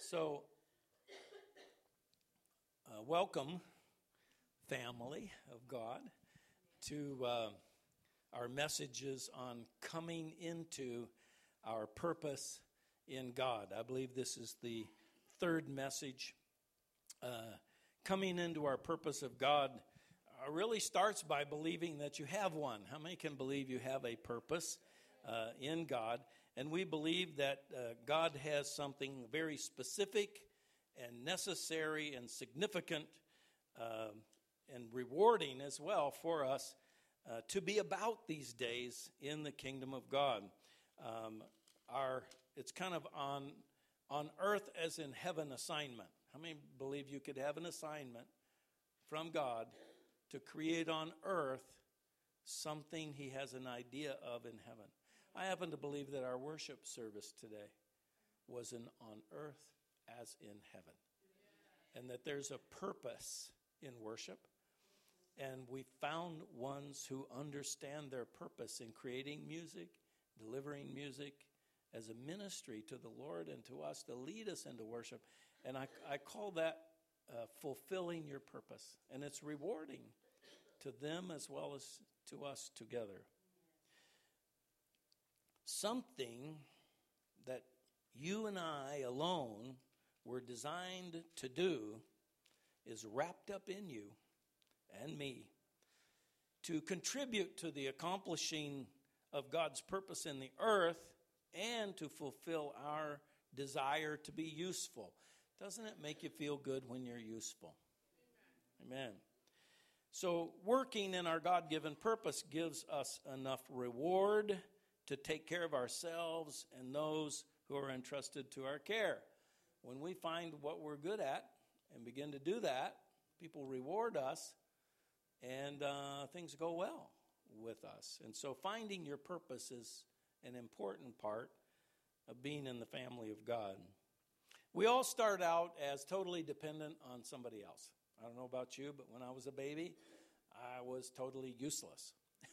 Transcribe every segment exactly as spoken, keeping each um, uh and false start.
So, uh, welcome, family of God, to uh, our messages on coming into our purpose in God. I believe this is the third message. Uh, coming into our purpose of God uh, really starts by believing that you have one. How many can believe you have a purpose uh, in God? And we believe that uh, God has something very specific and necessary and significant uh, and rewarding as well for us uh, to be about these days in the kingdom of God. Um, our it's kind of on on earth as in heaven assignment. How many believe you could have an assignment from God to create on earth something he has an idea of in heaven? I happen to believe that our worship service today was in, on earth as in heaven. And that there's a purpose in worship. And we found ones who understand their purpose in creating music, delivering music as a ministry to the Lord and to us to lead us into worship. And I, I call that uh, fulfilling your purpose. And it's rewarding to them as well as to us together. Something that you and I alone were designed to do is wrapped up in you and me to contribute to the accomplishing of God's purpose in the earth and to fulfill our desire to be useful. Doesn't it make you feel good when you're useful? Amen. Amen. So working in our God-given purpose gives us enough reward to take care of ourselves and those who are entrusted to our care. When we find what we're good at and begin to do that, people reward us and uh, things go well with us. And so finding your purpose is an important part of being in the family of God. We all start out as totally dependent on somebody else. I don't know about you, but when I was a baby, I was totally useless.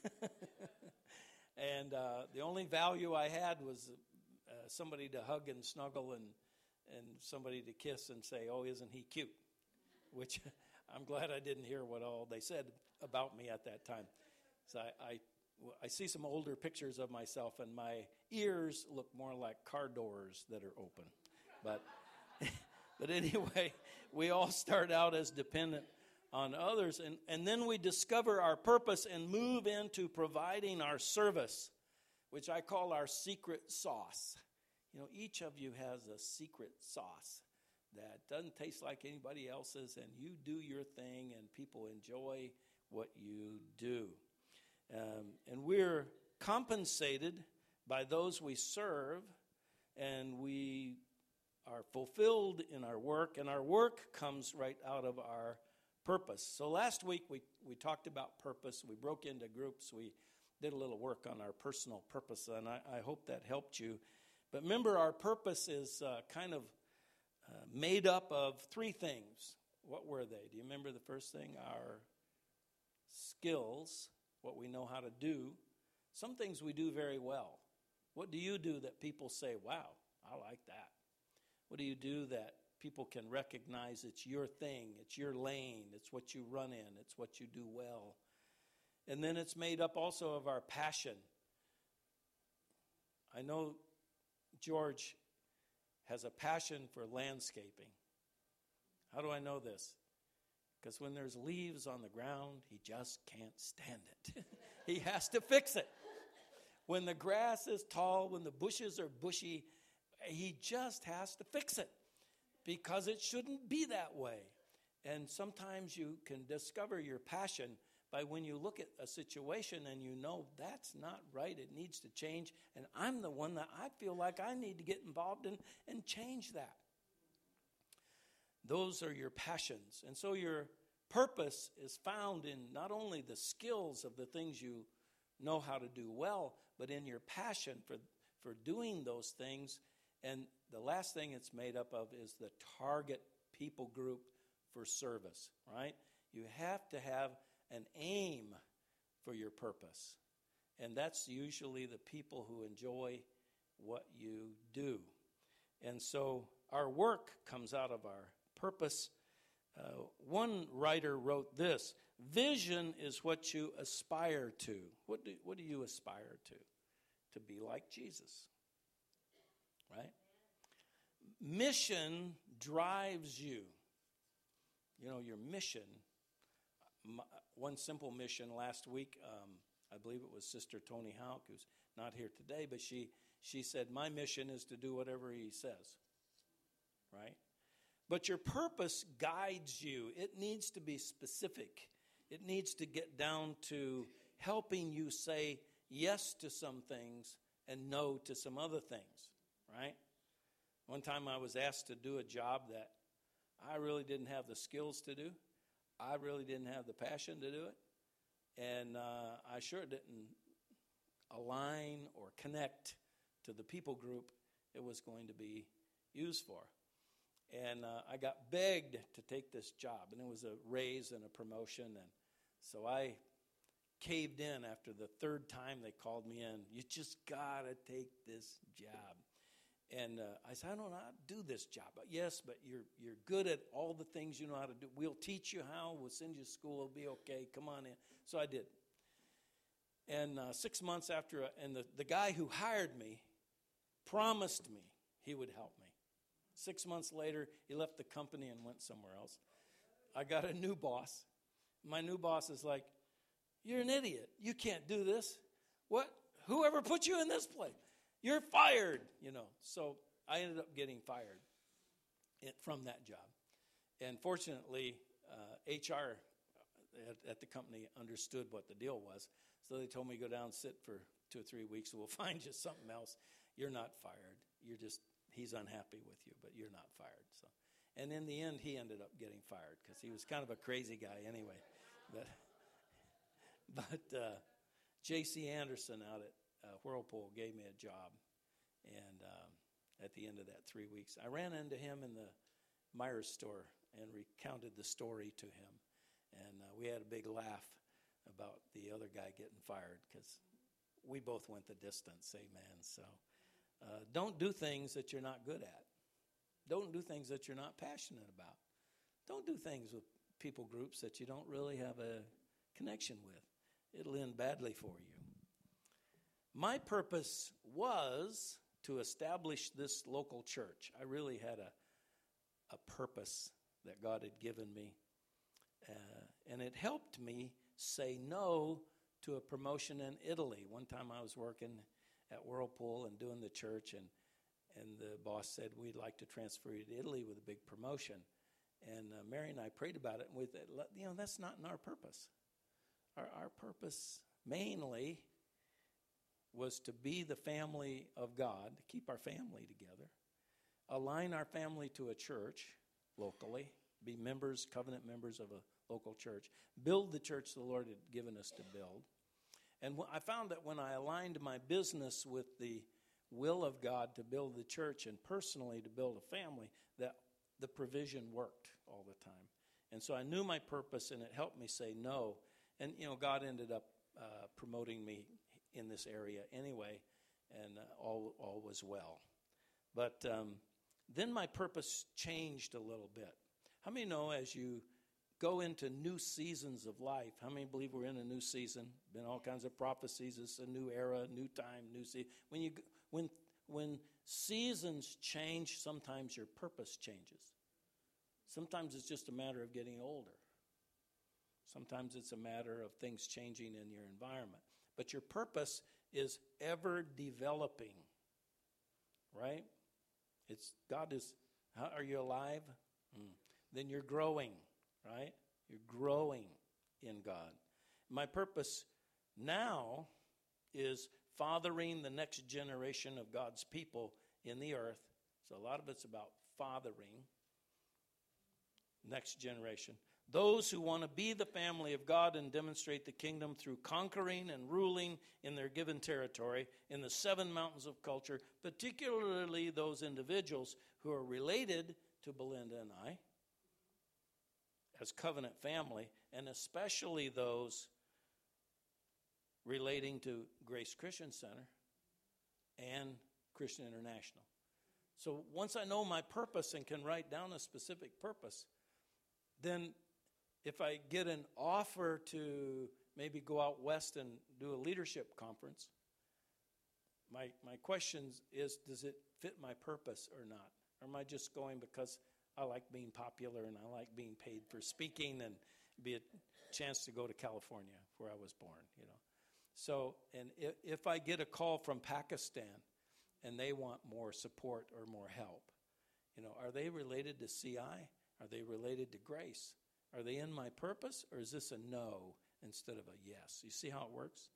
And uh, the only value I had was uh, somebody to hug and snuggle and and somebody to kiss and say, oh, isn't he cute? Which I'm glad I didn't hear what all they said about me at that time. So I, I, I see some older pictures of myself, and my ears look more like car doors that are open. But, but anyway, we all start out as dependent on others, and, and then we discover our purpose and move into providing our service, which I call our secret sauce. You know, each of you has a secret sauce that doesn't taste like anybody else's, and you do your thing, and people enjoy what you do. Um, and we're compensated by those we serve, and we are fulfilled in our work, and our work comes right out of our purpose. So last week we, we talked about purpose. We broke into groups. We did a little work on our personal purpose, and I, I hope that helped you. But remember, our purpose is uh, kind of uh, made up of three things. What were they? Do you remember the first thing? Our skills, what we know how to do. Some things we do very well. What do you do that people say, wow, I like that? What do you do that people can recognize it's your thing, it's your lane, it's what you run in, it's what you do well? And then it's made up also of our passion. I know George has a passion for landscaping. How do I know this? Because when there's leaves on the ground, he just can't stand it. He has to fix it. When the grass is tall, when the bushes are bushy, he just has to fix it because it shouldn't be that way. And sometimes you can discover your passion by when you look at a situation and you know that's not right, it needs to change, and I'm the one that I feel like I need to get involved in and change that. Those are your passions. And so your purpose is found in not only the skills of the things you know how to do well, but in your passion for, for doing those things. And the last thing it's made up of is the target people group for service, right? You have to have an aim for your purpose. And that's usually the people who enjoy what you do. And so our work comes out of our purpose. Uh, one writer wrote this: vision is what you aspire to. What do, what do you aspire to? To be like Jesus, right? Mission drives you. You know, your mission. One simple mission last week, um, I believe it was Sister Tony Houck, who's not here today, but she, she said, my mission is to do whatever he says, right? But your purpose guides you. It needs to be specific. It needs to get down to helping you say yes to some things and no to some other things, right? One time I was asked to do a job that I really didn't have the skills to do. I really didn't have the passion to do it. And uh, I sure didn't align or connect to the people group it was going to be used for. And uh, I got begged to take this job, and it was a raise and a promotion. And so I caved in after the third time they called me in. You just got to take this job. And uh, I said, I don't know how to do this job. But yes, but you're you're good at all the things you know how to do. We'll teach you how. We'll send you to school. It'll be okay. Come on in. So I did. And uh, six months after, uh, and the, the guy who hired me promised me he would help me. Six months later, he left the company and went somewhere else. I got a new boss. My new boss is like, you're an idiot. You can't do this. What? Whoever put you in this place? You're fired, you know. So I ended up getting fired from that job. And fortunately, uh, H R at, at the company understood what the deal was. So they told me, go down and sit for two or three weeks, and we'll find you something else. You're not fired. You're just, he's unhappy with you, but you're not fired. So, and in the end, he ended up getting fired because he was kind of a crazy guy anyway. But, but uh, J C Anderson out at Uh, Whirlpool gave me a job, and um, at the end of that three weeks, I ran into him in the Myers store and recounted the story to him, and uh, we had a big laugh about the other guy getting fired because we both went the distance, amen. So uh, don't do things that you're not good at. Don't do things that you're not passionate about. Don't do things with people groups that you don't really have a connection with. It'll end badly for you. My purpose was to establish this local church. I really had a a purpose that God had given me, uh, and it helped me say no to a promotion in Italy. One time I was working at Whirlpool and doing the church, and and the boss said, we'd like to transfer you to Italy with a big promotion. And uh, Mary and I prayed about it, and we thought, you know, that's not in our purpose. Our, our purpose mainly was to be the family of God, to keep our family together, align our family to a church locally, be members, covenant members of a local church, build the church the Lord had given us to build. And I found that when I aligned my business with the will of God to build the church and personally to build a family, that the provision worked all the time. And so I knew my purpose, and it helped me say no. And, you know, God ended up uh, promoting me in this area anyway, and uh, all all was well. But um, then my purpose changed a little bit. How many know as you go into new seasons of life, how many believe we're in a new season? Been all kinds of prophecies. It's a new era, new time, new season. When you when when seasons change, sometimes your purpose changes. Sometimes it's just a matter of getting older. Sometimes it's a matter of things changing in your environment. But your purpose is ever developing, right? It's God is, how, are you alive? Mm. Then you're growing, right? You're growing in God. My purpose now is fathering the next generation of God's people in the earth. So a lot of it's about fathering next generation. Those who want to be the family of God and demonstrate the kingdom through conquering and ruling in their given territory, in the seven mountains of culture, particularly those individuals who are related to Belinda and I as covenant family, and especially those relating to Grace Christian Center and Christian International. So once I know my purpose and can write down a specific purpose, then if I get an offer to maybe go out west and do a leadership conference, my my question is, does it fit my purpose or not? Or am I just going because I like being popular and I like being paid for speaking and be a chance to go to California where I was born, you know? So, and if, if I get a call from Pakistan and they want more support or more help, you know, are they related to C I? Are they related to grace? Are they in my purpose, or is this a no instead of a yes? You see how it works?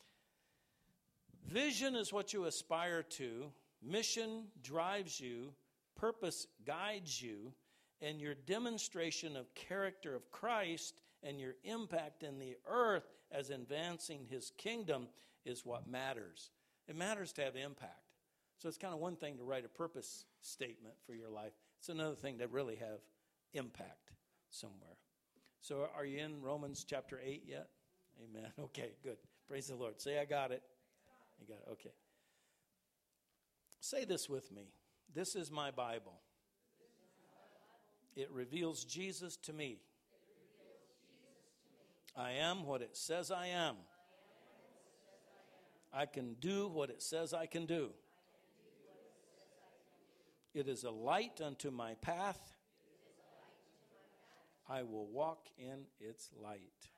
Vision is what you aspire to. Mission drives you. Purpose guides you. And your demonstration of character of Christ and your impact in the earth as advancing his kingdom is what matters. It matters to have impact. So it's kind of one thing to write a purpose statement for your life. It's another thing to really have impact somewhere. So are you in Romans chapter eight yet? Amen. Okay, good. Praise the Lord. Say, I got it. You got it. Okay. Say this with me. This is my Bible. It reveals Jesus to me. I am what it says I am. I can do what it says I can do. It is a light unto my path. I will walk in its light.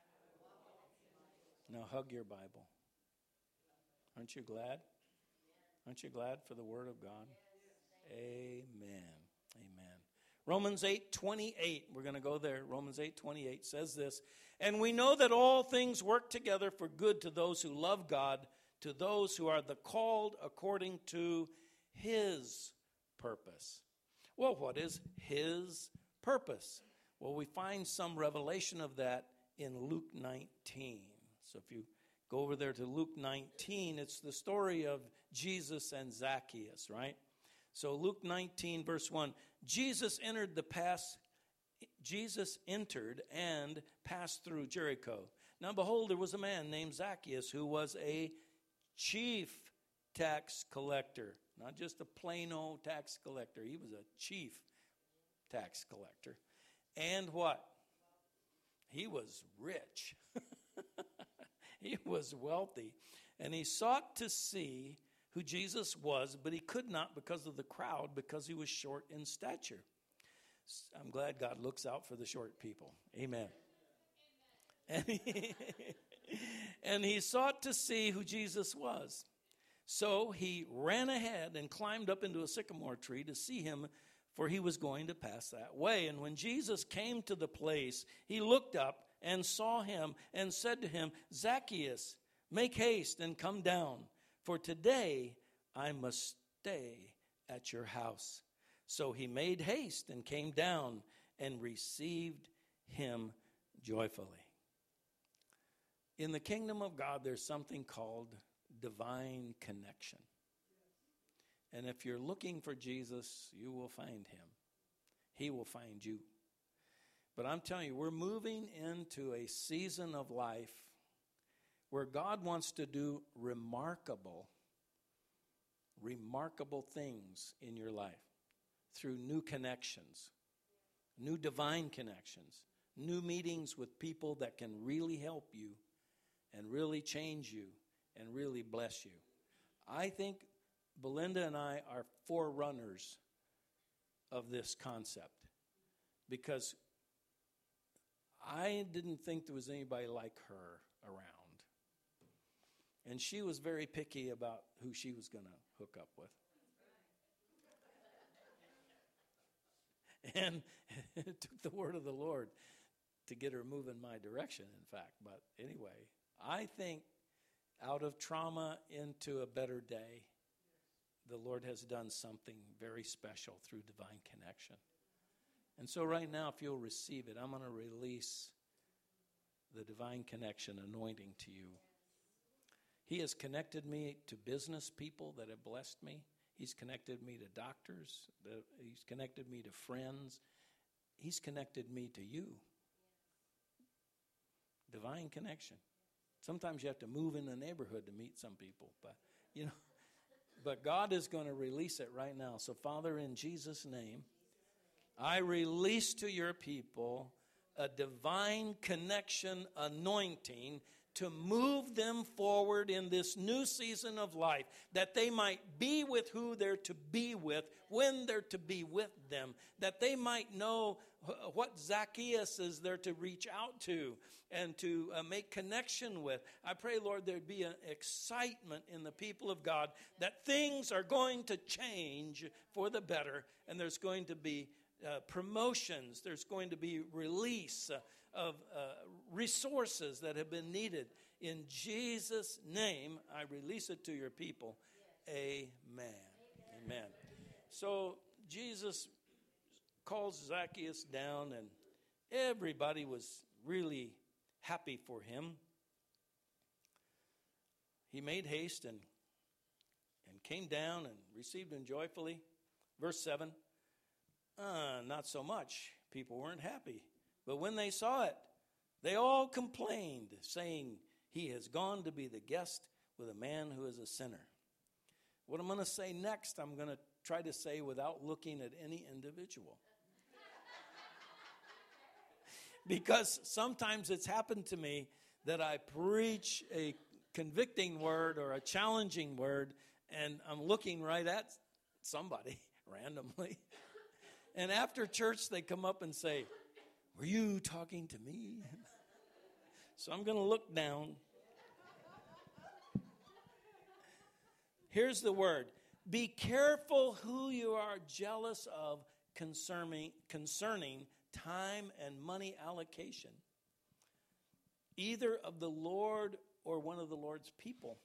Now hug your Bible. Aren't you glad? Aren't you glad for the Word of God? Amen. Amen. Romans eight twenty-eight. We're going to go there. Romans eight twenty-eight says this. And we know that all things work together for good to those who love God, to those who are the called according to his purpose. Well, what is his purpose? Well, we find some revelation of that in Luke nineteen. So if you go over there to Luke nineteen, it's the story of Jesus and Zacchaeus, right? So Luke nineteen, verse one, Jesus entered the pass, Jesus entered and passed through Jericho. Now behold, there was a man named Zacchaeus who was a chief tax collector, not just a plain old tax collector. He was a chief tax collector. And what? He was rich. He was wealthy. And he sought to see who Jesus was, but he could not because of the crowd, because he was short in stature. I'm glad God looks out for the short people. Amen. And he, and he sought to see who Jesus was. So he ran ahead and climbed up into a sycamore tree to see him, for he was going to pass that way. And when Jesus came to the place, he looked up and saw him and said to him, Zacchaeus, make haste and come down, for today I must stay at your house. So he made haste and came down and received him joyfully. In the kingdom of God, there's something called divine connection. And if you're looking for Jesus, you will find him. He will find you. But I'm telling you, we're moving into a season of life where God wants to do remarkable, remarkable things in your life through new connections, new divine connections, new meetings with people that can really help you and really change you and really bless you. I think Belinda and I are forerunners of this concept, because I didn't think there was anybody like her around. And she was very picky about who she was going to hook up with. And it took the word of the Lord to get her moving my direction, in fact. But anyway, I think out of trauma into a better day, the Lord has done something very special through divine connection. And so right now, if you'll receive it, I'm going to release the divine connection anointing to you. He has connected me to business people that have blessed me. He's connected me to doctors. He's connected me to friends. He's connected me to you. Divine connection. Sometimes you have to move in the neighborhood to meet some people, but, you know, But God is going to release it right now. So, Father, in Jesus' name, I release to your people a divine connection anointing to move them forward in this new season of life, that they might be with who they're to be with when they're to be with them, that they might know what Zacchaeus is there to reach out to and to uh, make connection with. I pray, Lord, there'd be an excitement in the people of God that things are going to change for the better, and there's going to be uh, promotions, there's going to be release uh, of uh, resources that have been needed. In Jesus' name, I release it to your people. Amen. Amen. So Jesus calls Zacchaeus down, and everybody was really happy for him. He made haste and, and came down and received him joyfully. Verse seven, uh, not so much. People weren't happy. But when they saw it, they all complained, saying, he has gone to be the guest with a man who is a sinner. What I'm going to say next, I'm going to try to say without looking at any individual. Because sometimes it's happened to me that I preach a convicting word or a challenging word, and I'm looking right at somebody randomly. And after church, they come up and say, were you talking to me? So I'm going to look down. Here's the word. Be careful who you are jealous of concerning, concerning time and money allocation, either of the Lord or one of the Lord's people.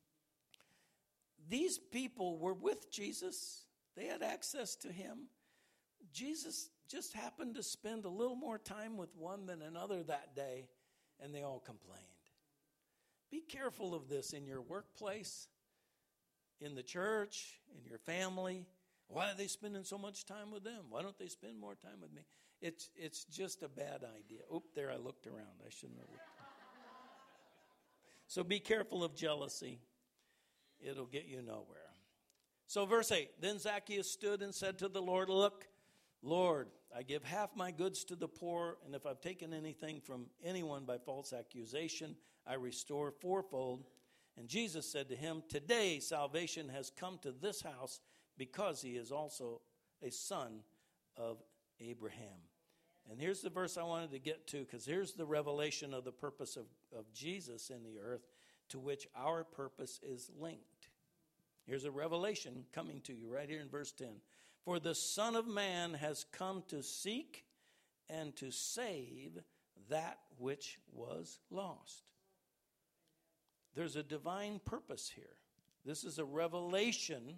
These people were with Jesus. They had access to him. Jesus just happened to spend a little more time with one than another that day, and they all complained. Be careful of this in your workplace, in the church, in your family. Why are they spending so much time with them? Why don't they spend more time with me? It's it's just a bad idea. Oop, there I looked around. I shouldn't have looked. So be careful of jealousy. It'll get you nowhere. So verse eight, then Zacchaeus stood and said to the Lord, look, Lord, I give half my goods to the poor, and if I've taken anything from anyone by false accusation, I restore fourfold. And Jesus said to him, today salvation has come to this house because he is also a son of Abraham. And here's the verse I wanted to get to, because here's the revelation of the purpose of, of Jesus in the earth, to which our purpose is linked. Here's a revelation coming to you right here in verse ten. For the Son of Man has come to seek and to save that which was lost. There's a divine purpose here. This is a revelation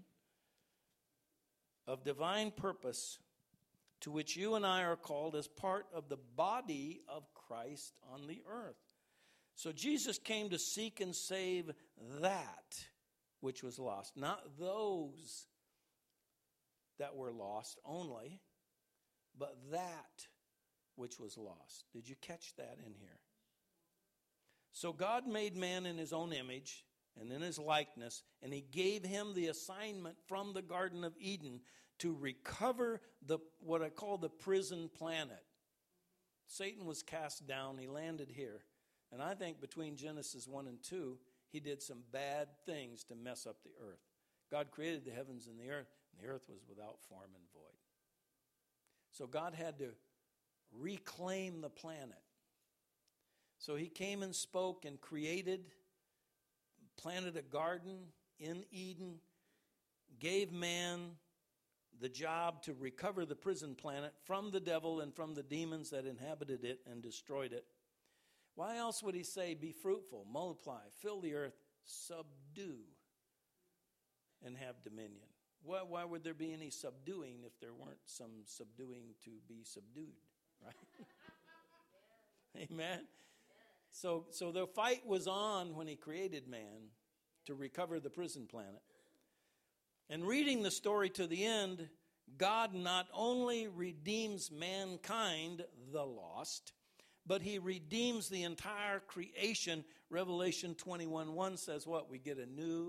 of divine purpose to which you and I are called as part of the body of Christ on the earth. So Jesus came to seek and save that which was lost, not those that were lost only, but that which was lost. Did you catch that in here? So God made man in his own image and in his likeness, and he gave him the assignment from the Garden of Eden to recover the what I call the prison planet. Satan was cast down. He landed here. And I think between Genesis one and two, he did some bad things to mess up the earth. God created the heavens and the earth, and the earth was without form and void. So God had to reclaim the planet. So he came and spoke and created, planted a garden in Eden, gave man the job to recover the prison planet from the devil and from the demons that inhabited it and destroyed it. Why else would he say, be fruitful, multiply, fill the earth, subdue, and have dominion? Why, why would there be any subduing if there weren't some subduing to be subdued, right? Amen? So, so the fight was on when he created man to recover the prison planet. And reading the story to the end, God not only redeems mankind, the lost, but he redeems the entire creation. Revelation twenty-one one says what? We get a new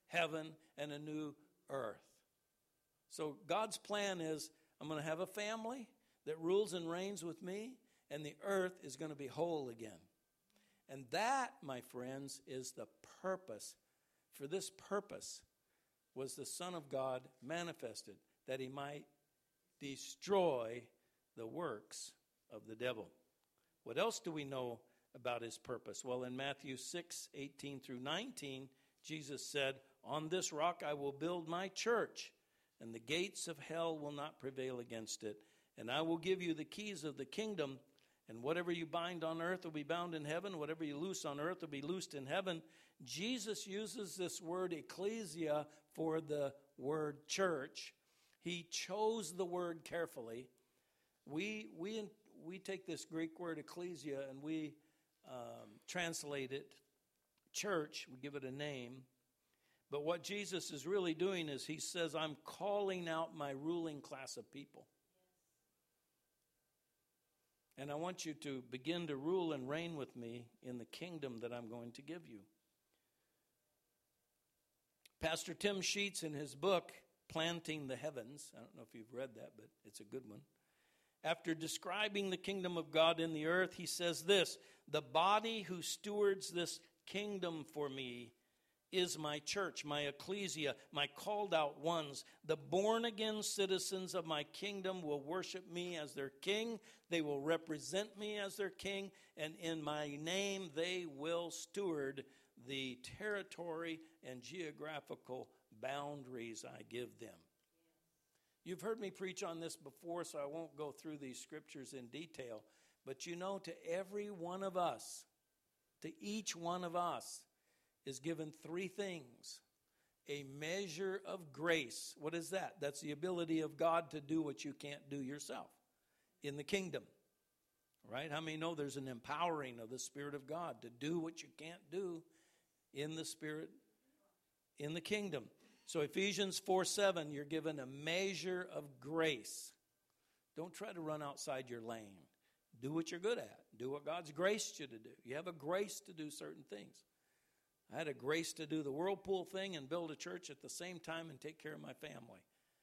heaven and a new earth. So God's plan is, I'm going to have a family that rules and reigns with me, and the earth is going to be whole again. And that, my friends, is the purpose. For this purpose was the Son of God manifested, that he might destroy the works of the devil. What else do we know about his purpose? Well, in Matthew six, eighteen through nineteen, Jesus said, on this rock I will build my church, and the gates of hell will not prevail against it. And I will give you the keys of the kingdom, and whatever you bind on earth will be bound in heaven. Whatever you loose on earth will be loosed in heaven. Jesus uses this word ecclesia for the word church. He chose the word carefully. We we we take this Greek word ecclesia and we um, translate it church. We give it a name. But what Jesus is really doing is he says, I'm calling out my ruling class of people. And I want you to begin to rule and reign with me in the kingdom that I'm going to give you. Pastor Tim Sheets, in his book, Planting the Heavens, I don't know if you've read that, but it's a good one. After describing the kingdom of God in the earth, he says this, the body who stewards this kingdom for me is my church, my ecclesia, my called out ones. The born again citizens of my kingdom will worship me as their king. They will represent me as their king. And in my name, they will steward the territory and geographical boundaries I give them. You've heard me preach on this before, so I won't go through these scriptures in detail. But you know, to every one of us, to each one of us, is given three things. A measure of grace. What is that? That's the ability of God to do what you can't do yourself in the kingdom. Right? How many know there's an empowering of the Spirit of God to do what you can't do in the Spirit, in the kingdom? So Ephesians four seven, you're given a measure of grace. Don't try to run outside your lane. Do what you're good at. Do what God's graced you to do. You have a grace to do certain things. I had a grace to do the whirlpool thing and build a church at the same time and take care of my family.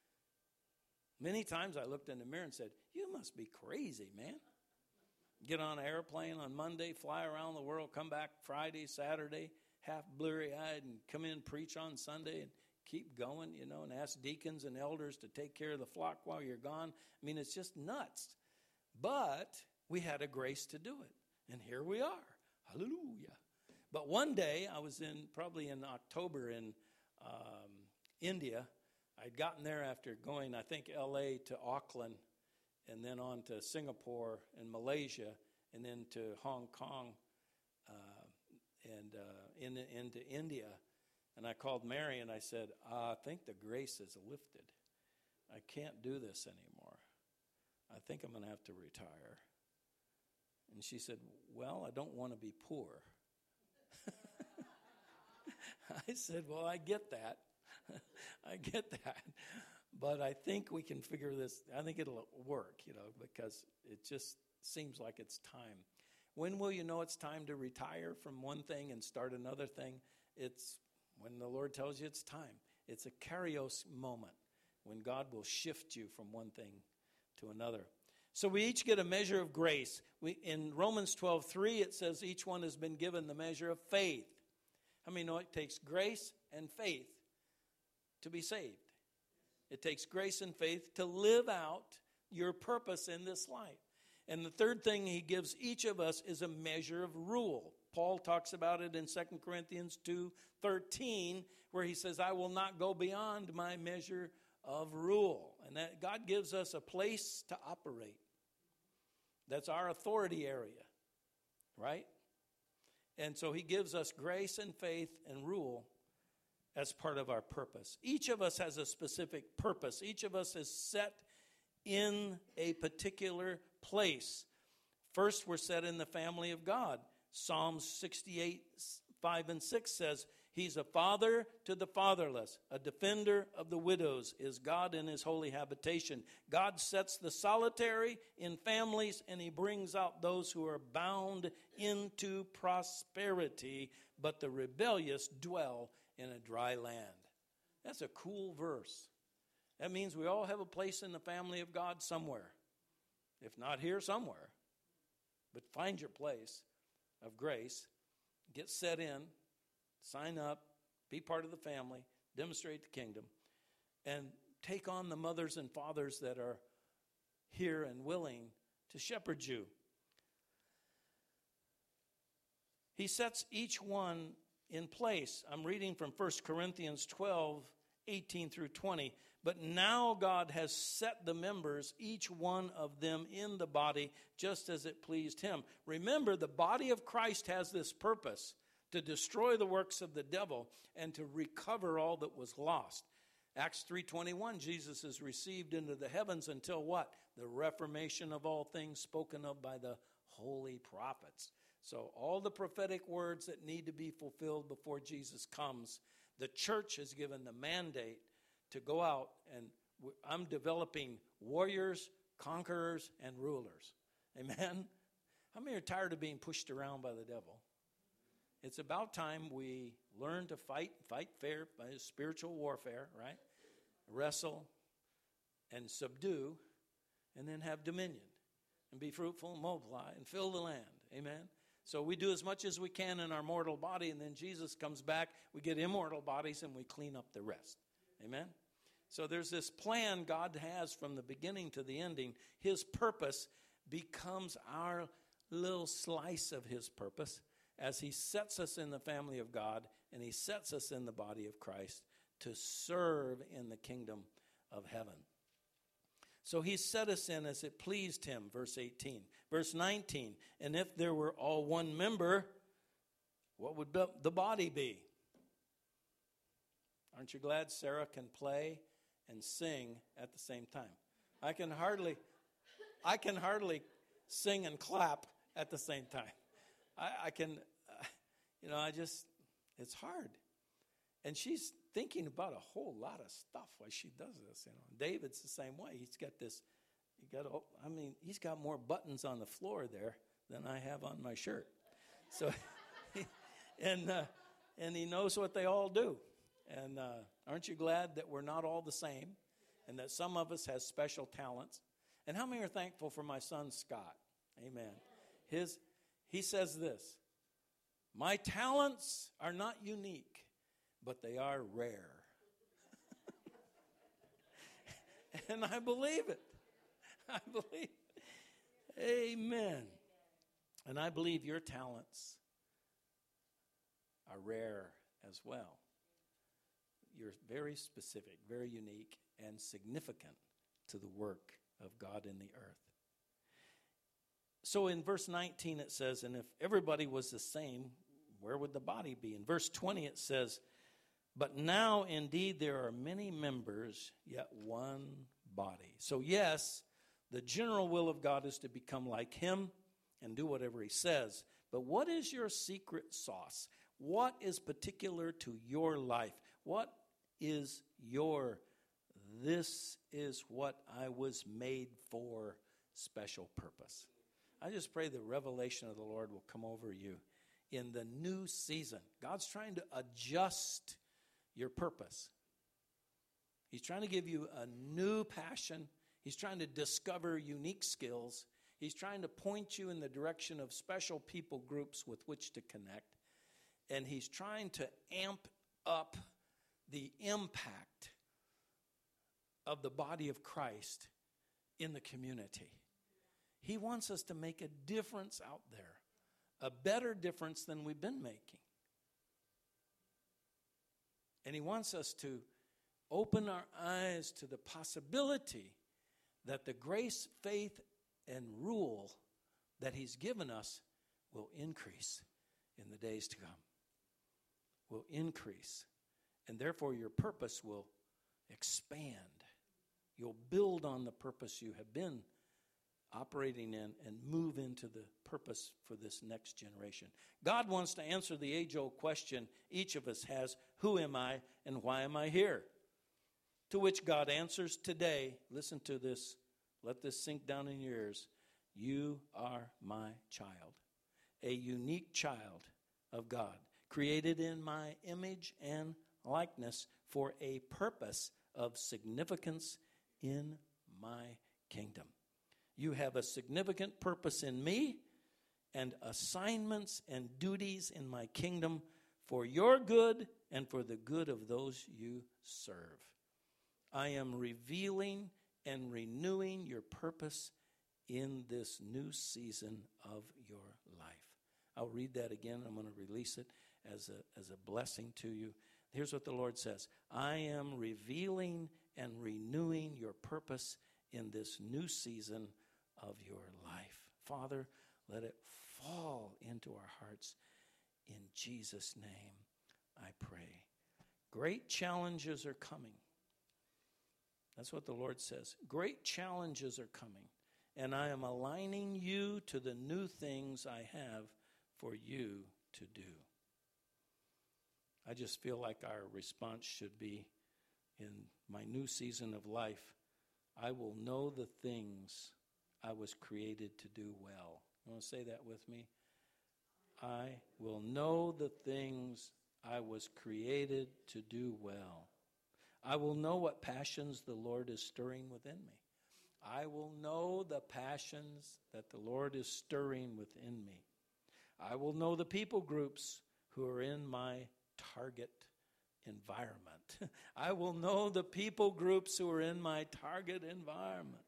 Many times I looked in the mirror and said, you must be crazy, man. Get on an airplane on Monday, fly around the world, come back Friday, Saturday, half blurry-eyed, and come in, preach on Sunday, and keep going, you know, and ask deacons and elders to take care of the flock while you're gone. I mean, it's just nuts. But we had a grace to do it, and here we are. Hallelujah. But one day, I was in, probably in October in um, India. I'd gotten there after going, I think, L A to Auckland, and then on to Singapore and Malaysia, and then to Hong Kong uh, and uh, in, into India. And I called Mary and I said, I think the grace is lifted. I can't do this anymore. I think I'm going to have to retire. And she said, well, I don't want to be poor. I said, well, I get that. I get that. But I think we can figure this. I think it'll work, you know, because it just seems like it's time. When will you know it's time to retire from one thing and start another thing? It's when the Lord tells you it's time. It's a kairos moment when God will shift you from one thing to another. So we each get a measure of grace. We, in Romans twelve three, it says each one has been given the measure of faith. How many know it takes grace and faith to be saved? It takes grace and faith to live out your purpose in this life. And the third thing he gives each of us is a measure of rule. Paul talks about it in Second Corinthians two thirteen, where he says, I will not go beyond my measure of rule. And that God gives us a place to operate. That's our authority area, right? And so he gives us grace and faith and rule as part of our purpose. Each of us has a specific purpose. Each of us is set in a particular place. First, we're set in the family of God. Psalms sixty-eight, five and six says, he's a father to the fatherless, a defender of the widows is God in his holy habitation. God sets the solitary in families, and he brings out those who are bound into prosperity, but the rebellious dwell in a dry land. That's a cool verse. That means we all have a place in the family of God somewhere. If not here, somewhere. But find your place of grace. Get set in. Sign up. Be part of the family. Demonstrate the kingdom. And take on the mothers and fathers that are here and willing to shepherd you. He sets each one in place. I'm reading from First Corinthians twelve, eighteen through twenty. But now God has set the members, each one of them in the body, just as it pleased him. Remember, the body of Christ has this purpose, to destroy the works of the devil and to recover all that was lost. Acts three twenty-one, Jesus is received into the heavens until what? The reformation of all things spoken of by the holy prophets. So all the prophetic words that need to be fulfilled before Jesus comes, the church is given the mandate to go out, and I'm developing warriors, conquerors, and rulers. Amen? How many are tired of being pushed around by the devil? It's about time we learn to fight, fight fair, by spiritual warfare, right? Wrestle and subdue, and then have dominion, and be fruitful and multiply and fill the land. Amen? So we do as much as we can in our mortal body, and then Jesus comes back, we get immortal bodies, and we clean up the rest. Amen? So there's this plan God has from the beginning to the ending. His purpose becomes our little slice of his purpose as he sets us in the family of God and he sets us in the body of Christ to serve in the kingdom of heaven. So he set us in as it pleased him, verse eighteen. Verse nineteen, and if there were all one member, what would the body be? Aren't you glad Sarah can play and sing at the same time? I can hardly, I can hardly sing and clap at the same time. I, I can, uh, you know, I just, it's hard. And she's thinking about a whole lot of stuff while she does this, you know. David's the same way. He's got this, he got, I mean, he's got more buttons on the floor there than I have on my shirt. So, and uh, and he knows what they all do. And uh, aren't you glad that we're not all the same and that some of us has special talents? And how many are thankful for my son, Scott? Amen. His, he says this, my talents are not unique, but they are rare. And I believe it. I believe it. Amen. And I believe your talents are rare as well. You're very specific, very unique, and significant to the work of God in the earth. So in verse nineteen it says, and if everybody was the same, where would the body be? In verse twenty it says, but now indeed there are many members, yet one body. So yes, the general will of God is to become like him and do whatever he says. But what is your secret sauce? What is particular to your life? What is your, this is what I was made for, special purpose? I just pray the revelation of the Lord will come over you in the new season. God's trying to adjust your purpose. He's trying to give you a new passion. He's trying to discover unique skills. He's trying to point you in the direction of special people groups with which to connect. And he's trying to amp up the impact of the body of Christ in the community. He wants us to make a difference out there, a better difference than we've been making. And he wants us to open our eyes to the possibility that the grace, faith, and rule that he's given us will increase in the days to come. Will increase. And therefore your purpose will expand. You'll build on the purpose you have been operating in and move into the purpose for this next generation. God wants to answer the age-old question each of us has, who am I and why am I here? To which God answers today, listen to this, let this sink down in your ears, you are my child, a unique child of God, created in my image and likeness for a purpose of significance in my kingdom. You have a significant purpose in me and assignments and duties in my kingdom for your good and for the good of those you serve. I am revealing and renewing your purpose in this new season of your life. I'll read that again. I'm going to release it as a, as a blessing to you. Here's what the Lord says. I am revealing and renewing your purpose in this new season of your life. Father, let it fall into our hearts. In Jesus' name, I pray. Great challenges are coming. That's what the Lord says. Great challenges are coming, and I am aligning you to the new things I have for you to do. I just feel like our response should be, in my new season of life, I will know the things I was created to do well. You want to say that with me? I will know the things I was created to do well. I will know what passions the Lord is stirring within me. I will know the passions that the Lord is stirring within me. I will know the people groups who are in my target environment. I will know the people groups who are in my target environment.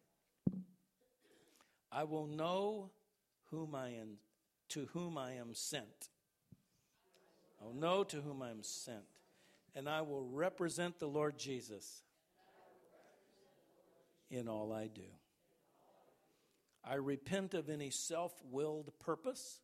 I will know whom I am, to whom I am sent. I will know to whom I am sent. And I will represent the Lord Jesus in all I do. I repent of any self-willed purpose.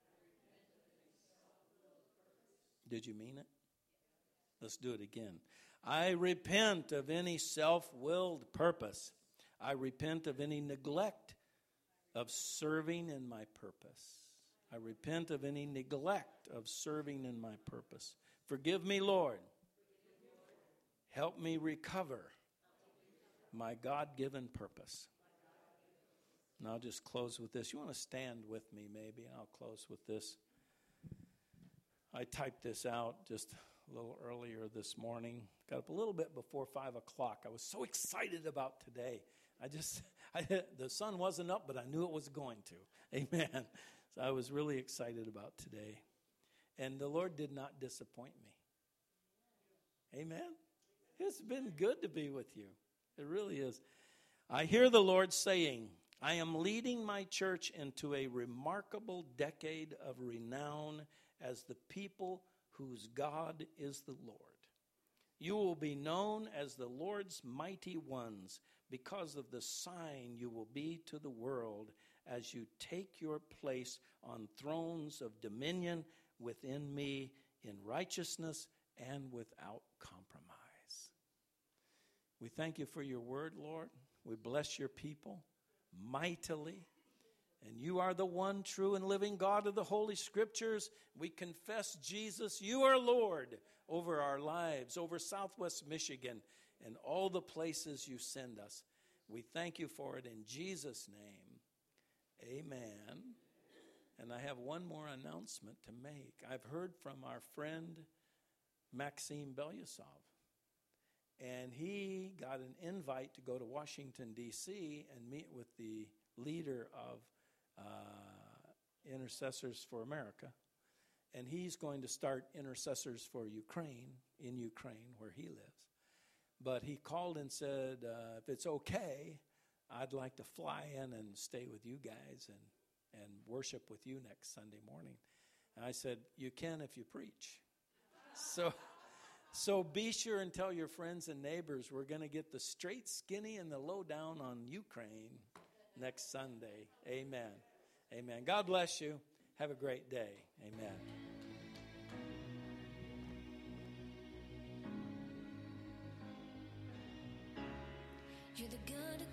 Did you mean it? Let's do it again. I repent of any self-willed purpose. I repent of any neglect of serving in my purpose. I repent of any neglect of serving in my purpose. Forgive me, Lord. Help me recover my God-given purpose. And I'll just close with this. You want to stand with me maybe, and I'll close with this. I typed this out just a little earlier this morning. Got up a little bit before five o'clock. I was so excited about today. I just, I, the sun wasn't up, but I knew it was going to. Amen. So I was really excited about today. And the Lord did not disappoint me. Amen. It's been good to be with you. It really is. I hear the Lord saying, I am leading my church into a remarkable decade of renown as the people whose God is the Lord. You will be known as the Lord's mighty ones because of the sign you will be to the world as you take your place on thrones of dominion within me in righteousness and without compromise. We thank you for your word, Lord. We bless your people mightily. And you are the one true and living God of the Holy Scriptures. We confess, Jesus, you are Lord over our lives, over Southwest Michigan, and all the places you send us. We thank you for it in Jesus' name. Amen. And I have one more announcement to make. I've heard from our friend Maxime Belyasov. And he got an invite to go to Washington, D C and meet with the leader of uh, Intercessors for America. And he's going to start Intercessors for Ukraine, in Ukraine, where he lives. But he called and said, uh, if it's okay, I'd like to fly in and stay with you guys and, and worship with you next Sunday morning. And I said, you can if you preach. So... So be sure and tell your friends and neighbors we're going to get the straight, skinny, and the lowdown on Ukraine next Sunday. Amen. Amen. God bless you. Have a great day. Amen. You're the good